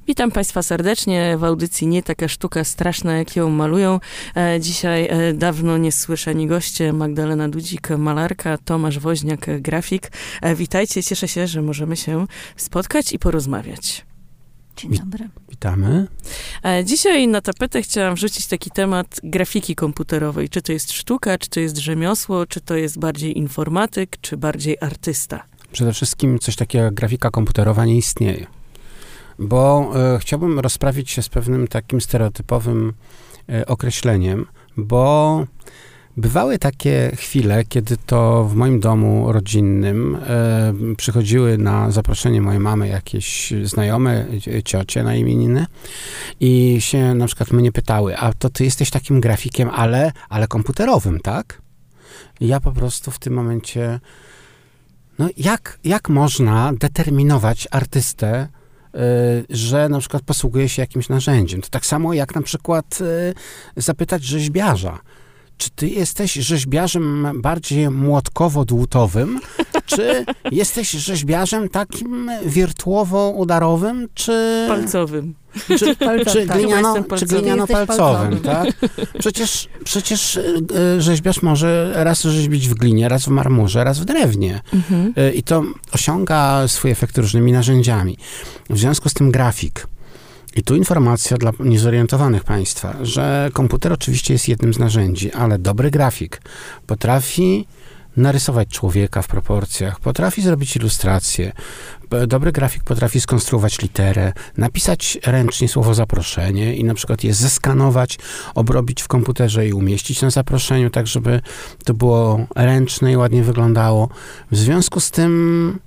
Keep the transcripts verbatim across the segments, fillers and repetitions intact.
Witam Państwa serdecznie w audycji Nie taka sztuka straszna, jak ją malują. E, dzisiaj e, dawno niesłyszani goście: Magdalena Dudzik, malarka, Tomasz Woźniak, grafik. E, witajcie, cieszę się, że możemy się spotkać i porozmawiać. Dzień dobry. Witamy. E, dzisiaj na tapetę chciałam wrzucić taki temat grafiki komputerowej. Czy to jest sztuka, czy to jest rzemiosło, czy to jest bardziej informatyk, czy bardziej artysta? Przede wszystkim coś takiego jak grafika komputerowa nie istnieje. Bo e, chciałbym rozprawić się z pewnym takim stereotypowym e, określeniem, bo bywały takie chwile, kiedy to w moim domu rodzinnym e, przychodziły na zaproszenie mojej mamy jakieś znajome ciocie na imieniny i się na przykład mnie pytały: a to ty jesteś takim grafikiem, ale, ale komputerowym, tak? I ja po prostu w tym momencie, no jak, jak można determinować artystę, że na przykład posługuje się jakimś narzędziem. To tak samo jak na przykład zapytać rzeźbiarza, czy ty jesteś rzeźbiarzem bardziej młotkowo-dłutowym, czy jesteś rzeźbiarzem takim wirtuowo-udarowym, czy... Palcowym. Czy, czy, tak, gliniano, czy gliniano-palcowym, palcowym. tak? Przecież, przecież rzeźbiarz może raz rzeźbić w glinie, raz w marmurze, raz w drewnie. Mhm. I to osiąga swój efekt różnymi narzędziami. W związku z tym grafik. I tu informacja dla niezorientowanych państwa, że komputer oczywiście jest jednym z narzędzi, ale dobry grafik potrafi narysować człowieka w proporcjach, potrafi zrobić ilustrację. Dobry grafik potrafi skonstruować literę, napisać ręcznie słowo zaproszenie i na przykład je zeskanować, obrobić w komputerze i umieścić na zaproszeniu, tak żeby to było ręczne i ładnie wyglądało. W związku z tym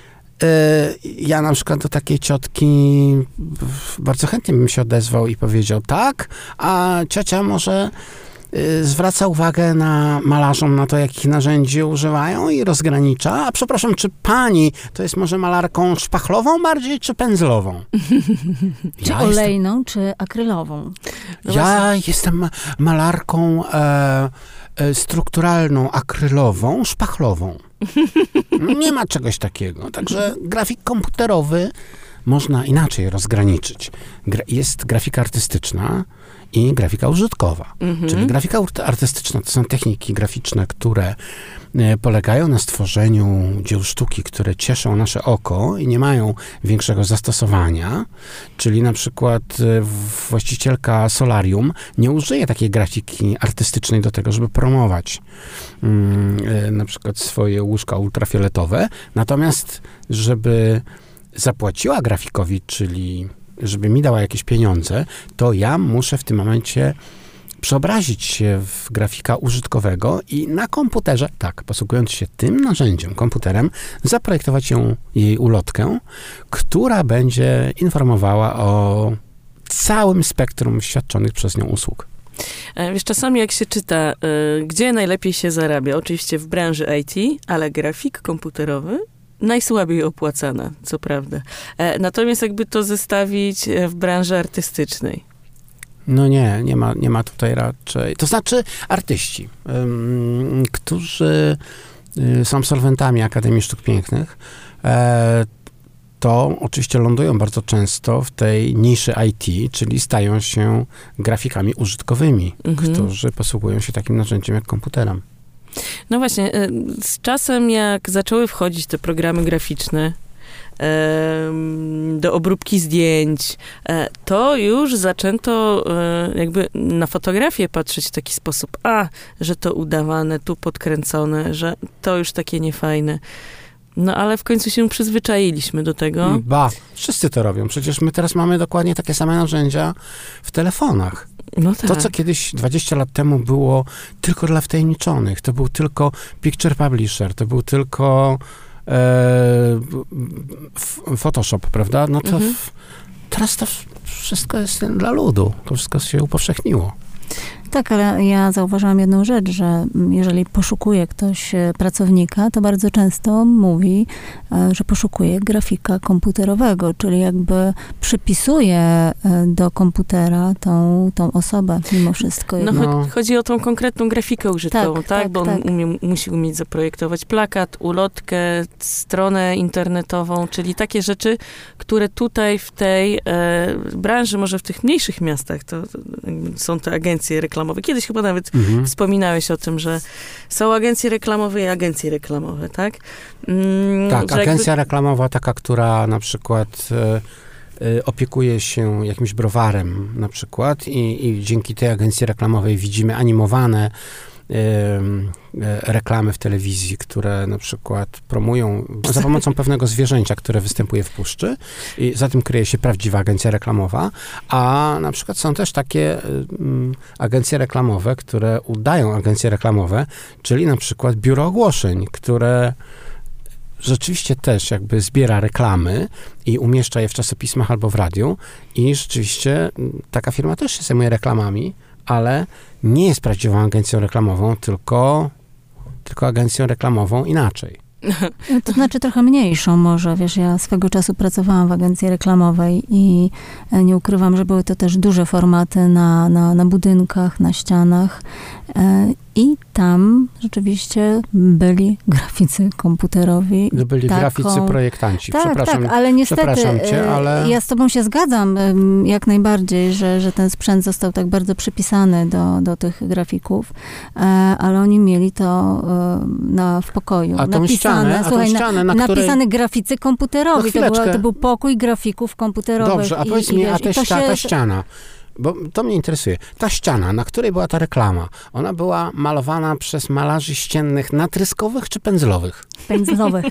ja na przykład do takiej ciotki bardzo chętnie bym się odezwał i powiedział tak, a ciocia może zwraca uwagę na malarzom, na to, jakich narzędzi używają i rozgranicza. A przepraszam, czy pani to jest może malarką szpachlową bardziej, czy pędzlową? Czy Ja olejną, jestem, czy akrylową? ja jestem malarką e, e, strukturalną, akrylową, szpachlową. Nie ma czegoś takiego. Także grafik komputerowy można inaczej rozgraniczyć. Gra, jest grafika artystyczna i grafika użytkowa. Mhm. Czyli grafika artystyczna to są techniki graficzne, które polegają na stworzeniu dzieł sztuki, które cieszą nasze oko i nie mają większego zastosowania. Czyli na przykład właścicielka solarium nie użyje takiej grafiki artystycznej do tego, żeby promować um, na przykład swoje łóżka ultrafioletowe. Natomiast, żeby zapłaciła grafikowi, czyli żeby mi dała jakieś pieniądze, to ja muszę w tym momencie przeobrazić się w grafika użytkowego i na komputerze, tak, posługując się tym narzędziem, komputerem, zaprojektować ją, jej ulotkę, która będzie informowała o całym spektrum świadczonych przez nią usług. Wiesz, czasami jak się czyta, y, gdzie najlepiej się zarabia, oczywiście w branży I T, ale grafik komputerowy najsłabiej opłacana, co prawda. E, natomiast jakby to zestawić w branży artystycznej. No nie, nie ma, nie ma tutaj raczej. To znaczy artyści, ym, którzy y, są absolwentami Akademii Sztuk Pięknych, e, to oczywiście lądują bardzo często w tej niszy I T, czyli stają się grafikami użytkowymi, mhm. którzy posługują się takim narzędziem jak komputerem. No właśnie, z czasem jak zaczęły wchodzić te programy graficzne do obróbki zdjęć, to już zaczęto jakby na fotografię patrzeć w taki sposób, a, że to udawane, tu podkręcone, że to już takie niefajne. No ale w końcu się przyzwyczailiśmy do tego. Ba, wszyscy to robią. Przecież my teraz mamy dokładnie takie same narzędzia w telefonach. No tak. To, co kiedyś dwadzieścia lat temu było tylko dla wtajemniczonych, to był tylko Picture Publisher, to był tylko e, Photoshop, prawda? No to mhm. w, teraz to wszystko jest dla ludu. To wszystko się upowszechniło. Tak, ale ja zauważyłam jedną rzecz, że jeżeli poszukuje ktoś pracownika, to bardzo często mówi, że poszukuje grafika komputerowego, czyli jakby przypisuje do komputera tą, tą osobę mimo wszystko. No, No. chodzi o tą konkretną grafikę użytkową, tak? Tak, tak, Bo on tak. umie, musi umieć zaprojektować plakat, ulotkę, stronę internetową, czyli takie rzeczy, które tutaj w tej e, branży, może w tych mniejszych miastach, to, to jakby są te agencje reklamowe. Kiedyś chyba nawet Mhm. wspominałeś o tym, że są agencje reklamowe i agencje reklamowe, tak? Mm, Tak, że jakby- agencja reklamowa taka, która na przykład e, e, opiekuje się jakimś browarem na przykład i, i dzięki tej agencji reklamowej widzimy animowane e, e, reklamy w telewizji, które na przykład promują za pomocą pewnego zwierzęcia, które występuje w puszczy i za tym kryje się prawdziwa agencja reklamowa, a na przykład są też takie mm, agencje reklamowe, które udają agencje reklamowe, czyli na przykład biuro ogłoszeń, które rzeczywiście też jakby zbiera reklamy i umieszcza je w czasopismach albo w radiu i rzeczywiście mm, taka firma też się zajmuje reklamami, ale nie jest prawdziwą agencją reklamową, tylko, tylko agencją reklamową inaczej. To znaczy trochę mniejszą może, wiesz, ja swego czasu pracowałam w agencji reklamowej i nie ukrywam, że były to też duże formaty na, na, na budynkach, na ścianach i tam rzeczywiście byli graficy komputerowi. To byli taką... graficy projektanci. Tak, przepraszam, tak, ale niestety przepraszam cię, ale... ja z tobą się zgadzam em, jak najbardziej, że, że ten sprzęt został tak bardzo przypisany do, do tych grafików, e, ale oni mieli to e, na, w pokoju. A tą napisane, ścianę, a tą słuchaj, ścianę, na napisane której... graficy komputerowi. No to, była, chwileczkę. to był pokój grafików komputerowych. Dobrze, a i- powiedz i, mi, wiesz, a i te to ściana, się- ta ściana, bo to mnie interesuje, ta ściana, na której była ta reklama, ona była malowana przez malarzy ściennych natryskowych czy pędzlowych? Pędzlowych.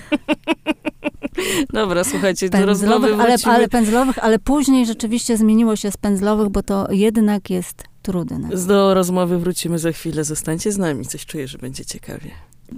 Dobra, słuchajcie, do rozmowy Pędzlowych, ale, wrócimy. ale pędzlowych, ale później rzeczywiście zmieniło się z pędzlowych, bo to jednak jest trudne. Do rozmowy wrócimy za chwilę. Zostańcie z nami. Coś czuję, że będzie ciekawie.